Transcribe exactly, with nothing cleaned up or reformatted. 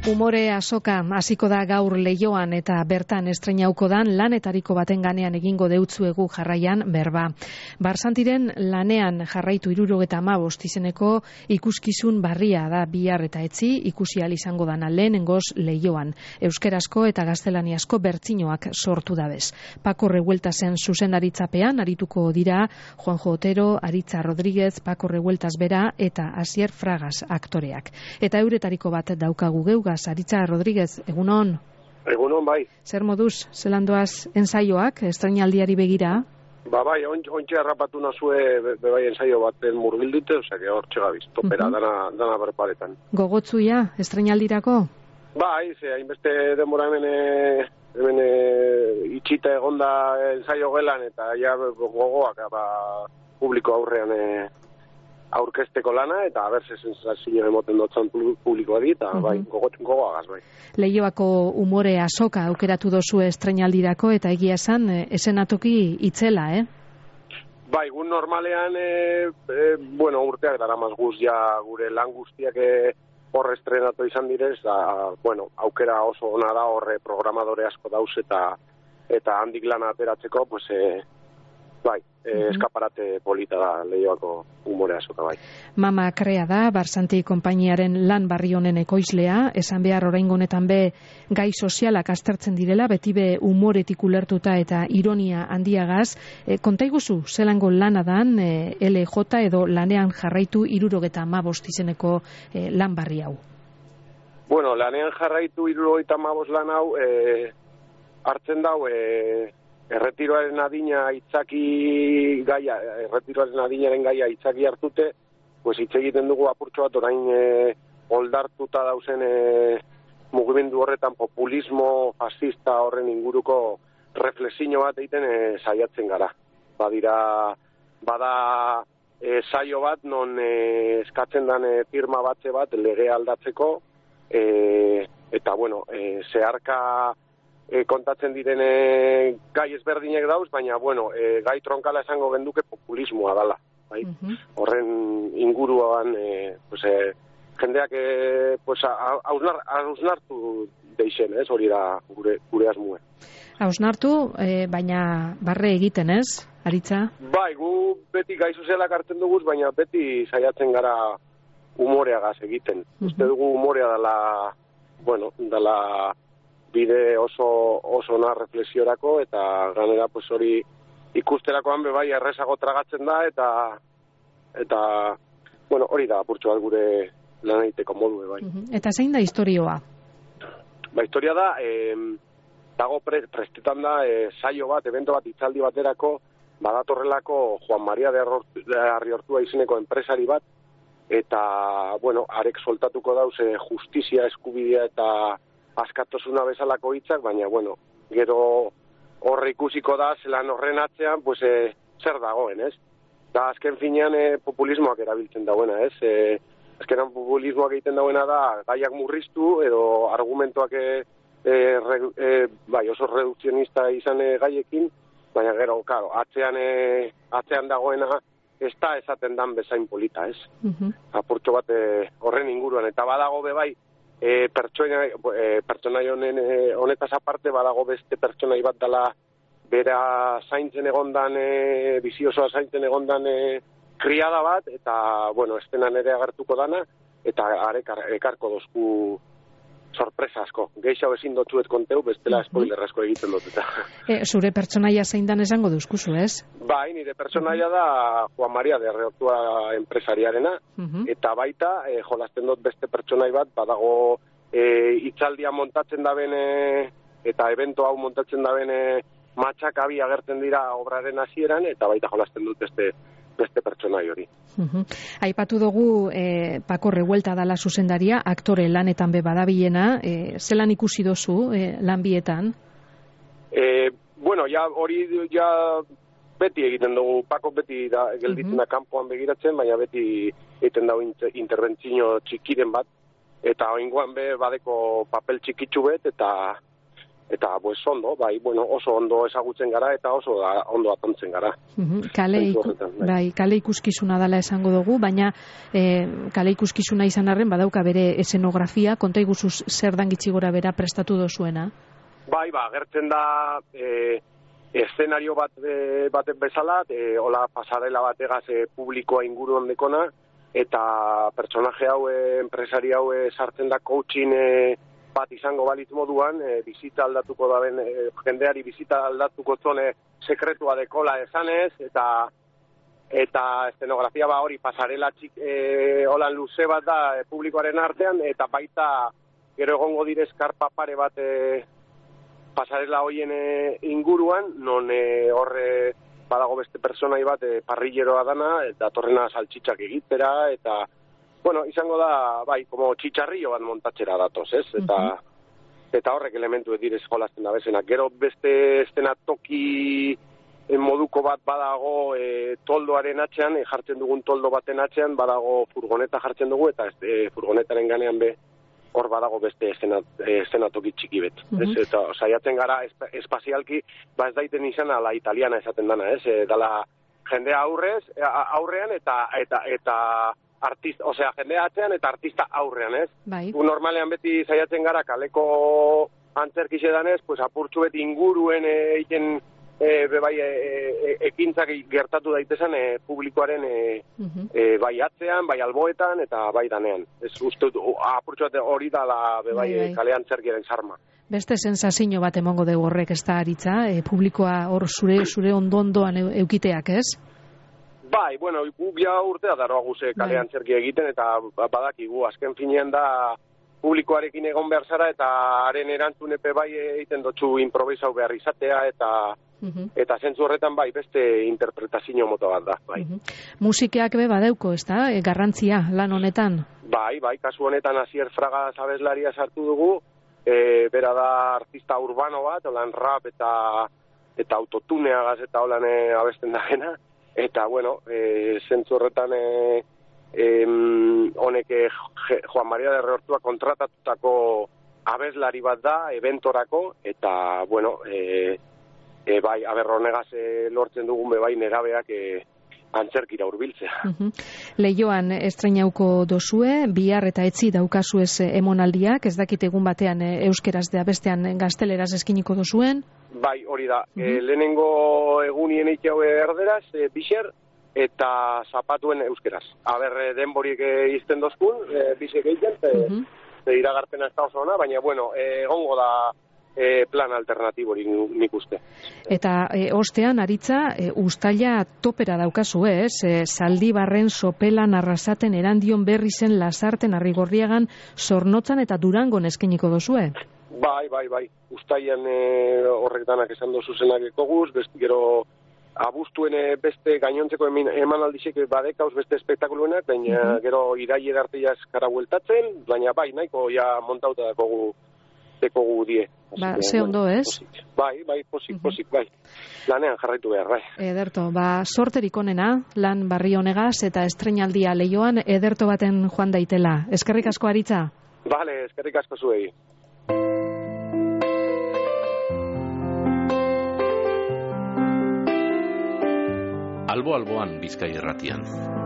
Umore azoka hasiko da gaur Leioan eta bertan estreinauko dan lanetariko baten ganean egingo deutzuegu jarraian berba. Barsantiren lanean jarraitu hirurogeta hamabost izeneko ikuskizun barria da bihar eta etzi ikusi ahal izango dana lehenengoz Leioan. Euskerazko eta gaztelaniazko bertsinoak sortu dabez. Paco Revueltasen zuzendaritzapean arituko dira Juanjo Otero, Aritza Rodríguez, Paco Revueltas bera eta Asier Fragas aktoreak. Eta euretariko bat daukagu geuga. Aritza Rodríguez, egunon. Egunon, bai. Zer moduz, zelandoaz ensaioak, estrainaldiari begira? Ba, bai, ontsa errapatu nazue, be, bai, ensaio baten murgildute, osea, hor txegabiz, topera, uh -huh. dana, dana berparetan. Gogotzuia, estrainaldirako? Bai, ze, hainbeste denbora hemen, hemen itxita egonda ensaio gelan, eta ja gogoak, ba, publiko aurrean e, aurkezteko lana, eta abertze sensazio emoten dotzan publikoari, eta uh -huh. bai, gogoagaz, bai. Leioako umore azoka aukeratu dozu estreinaldirako, eta egia esan, esenatoki itzela, eh? Bai, gun normalean, e, e, bueno, urteak dara mazguz ja gure lan guztiak e, horre estrenatu izan direz, da, bueno, aukera oso ona da horre programadore asko dauz, eta eta handik lana ateratzeko, pues, e, bai, eh, eskaparate polita da Leioako umore azoka, bai. Mama Krea da, Barsanti konpainiaren lan barri honen ekoizlea, esan behar oraingo honetan be gai sozialak aztertzen direla, beti be umoretik ulertuta eta ironia handiagaz. E, kontaiguzu, zelango lana dan e, L J edo lanean jarraitu hirurogeta hamabost izeneko e, lan barri hau? Bueno, lanean jarraitu hirurogeta hamabost lan hau, e, hartzen dau, e, erretiroaren adina itzaki gaia, erretiroaren adinaren gaia itzaki hartute, pues hitz egiten dugu apurtxo bat orain e, oldartuta dauzen e, mugimendu horretan populismo fascista horren inguruko reflexio bat egiten e, saiatzen gara. Badira, bada e, saio bat non e, eskatzen dan e, firma batze bat lege aldatzeko, e, eta bueno, e, zeharka E, kontatzen diren e, gai ezberdinek dauz, baina, bueno, e, gai tronkala esango genduke populismoa dala. Bai? Uh-huh. Horren inguruan, e, pues, e, jendeak e, pues, hausnar, hausnartu deixen, ez, hori da gure, gure asmue. Hausnartu, e, baina barre egiten, ez, Aritza? Bai, gu beti gai sozialak hartzen duguz, baina beti saiatzen gara umoreagaz egiten. Uh-huh. Uste dugu umorea dala, bueno, dala bide oso oso na reflexiorako, eta ganera pues hori ikusterakoan be bai erresago tragatzen da, eta eta bueno, hori da apurtxo bat gure lan egiteko modu bai. Uh-huh. Eta zein da historioa? Ba, historia da, eh, dago pre, prestetan da eh, saio bat, evento bat, itzaldi baterako, badatorrelako Juan Maria de Arriortua izeneko enpresari bat, eta, bueno, arek soltatuko dauz eh, justizia, eskubidea eta askatasuna bezalako hitzak, baina, bueno, gero horre ikusiko da, zelan horren atzean, pues, e, zer dagoen, ez? Da, azken finean, e, populismoak erabiltzen dauena, ez? E, azkenan populismoak egiten dauena da, gaiak murriztu, edo argumentoak e, e, re, e, bai, oso redukzionista izan e, gaiekin, baina gero, claro, atzean, e, atzean dagoena, ez da esaten dan bezain polita, ez? Uh-huh. Apurtxo bat e, horren inguruan, eta badago be bai, E, pertsona, e, pertsona honen e, honetaz aparte badago beste pertsonai bat dela bera zaintzen egondan e, biziosoa zaintzen egondan e, kriada bat, eta bueno, estenan ere agertuko dana, eta arek ekarko dozku sorpresa asko. Geixau ezin dotzuet konteu, bestela spoiler asko egiten dut eta. E, zure pertsonaia zein dan esango duzkuzu, ez? Bai, nire pertsonaia da Juan Maria de Arriortua enpresariarena, uh-huh. eta baita e, jolasten dut beste pertsonai bat, badago e, itzaldia montatzen da bene, eta evento hau montatzen da bene matxak abi agertzen dira obraren hasieran, eta baita jolasten dut beste beste pertsonai hori. Uh-huh. Aipatu dugu eh, Paco Revuelta dala zuzendaria, aktore lanetan be badabilena, eh, zelan ikusi dozu eh, lanbietan? Eh, bueno, ja hori ja beti egiten dugu, Paco beti da, gelditzen da uh-huh. kanpoan begiratzen, baina beti egiten dago interbentzio txikiren bat, eta oingoan be badeko papel txikitsu bet, eta eta pues ondo, bai, bueno, oso ondo ezagutzen gara eta oso da, ondo atontzen gara. Uh-huh. Kale, iku, bai, kale ikuskizuna dela esango dugu, baina e, kale ikuskizuna izan arren badauka bere eszenografia, konta iguzuz zer dan gitxi gora bera prestatu dozuena? Bai, ba, gertzen da e, eszenario bat e, baten bezala, e, hola pasarela bategaz e, publikoa inguruan dekona, eta pertsonaje hau, e, enpresari hau e, sartzen da coaching e, bat izango balitz moduan, e, bizita aldatuko da ben, e, jendeari bizita aldatuko zone sekretua dekola esanez, eta eta eszenografia ba hori pasarela txik, e, holan luze bat da e, publikoaren artean, eta baita gero egongo direz karpa pare bat e, pasarela hoien e, inguruan, non e, horre badago beste personai bat e, parrilleroa dana, eta torrena saltxitxak egitera, eta bueno, izango da, bai, como txitxarrillo bat montatxera datoz, ez? Eta, uh-huh. eta horrek elementu direz jolazten da bezena. Gero beste estenatoki moduko bat badago e, toldoaren atzean, e, jartzen dugun toldo baten atzean, badago furgoneta jartzen dugu, eta e, furgonetaren ganean be, hor badago beste estenatoki txiki bet. Uh-huh. Ez? Eta saiatzen gara esp- espazialki, ba ez daiten izan ala italiana esaten dana, ez? E, dala jendea aurrez, aurrean eta eta eta artista, osea, jendea atzean eta artista aurrean, ez? Bai. U normalean beti saiatzen gara kaleko antzerkixe danez, pues apurtxu beti inguruen egiten e, bebai e, e, ekintzak gertatu daitezen e, publikoaren e, uh-huh. e, bai atzean, bai alboetan eta bai danean. Ez uste apurtxu bat hori da la bebai bai, bai. Kale antzerkiaren sarma. Beste sensazio bat emongo dugu horrek ez da aritza, e, publikoa hor zure zure ondondoan eukiteak, ez? Bai, bueno, ja urtea daroa guze kale antzerki egiten, eta badakigu, azken finean da publikoarekin egon behar zara, eta haren erantzunepe bai egiten dotzu improvisau behar izatea, eta uh-huh. eta zentzu horretan bai, beste interpretazio moto bat da, bai. Uh-huh. Musikeak be badeuko, ez da, e, garrantzia lan honetan? Bai, bai, kasu honetan Asier Fraga abeslaria sartu dugu, e, bera da artista urbano bat, holan rap eta eta autotuneagaz eta holan e, abesten da gena. Eta, bueno, e, zentzu horretan e, e, honek e, Juan Maria de Reortua kontratatutako abeslari bat da, eventorako, eta, bueno, e, e, bai, aberronegaz e, lortzen dugun bebai negabeak e, antzerkira hurbiltzea. Uh-huh. Leioan estrenauko dozue, bihar eta etzi daukazu ez emonaldiak, ez dakit egun batean euskeraz da bestean gazteleraz eskiniko dozuen? Bai, hori da. Uh-huh. E, lehenengo egunien eitea erderaz, e, bixer, eta zapatuen euskeraz. Aber, denborik e, izten dozkun, e, bixek egiten, e, uh-huh. e, iragarpena ez da oso ona, baina, bueno, e, egongo da e, plan alternatibori nik uste. Eta e, ostean, aritza, e, ustaila topera daukazu, ez? E, Zaldibarren, Sopelan, Arrasaten, Erandion, Berrizen, Lasarten, Arrigorriagan, Zornotzan eta Durangon eskeniko dozue? Bai, bai, bai. Uztailan e, horrek danak esan dozu zenak ekoguz, besti gero abuztuen e, beste gainontzeko eman aldizek badekauz beste espektakuluenak, baina uh-huh. gero iraile darteiaz kara bueltatzen, baina bai, nahiko ja montauta dakogu dekogu die. Ba, ze ondo ez? Posik. Bai, bai, posik, uh-huh. posik, bai. Lanean jarraitu behar, bai. Ederto, ba, sorterik onena, lan barri honegaz eta estreinaldia Leioan ederto baten joan daitela. Eskerrik asko aritza? Bale, eskerrik asko zuei. Albo alboan Bizkai Irratian.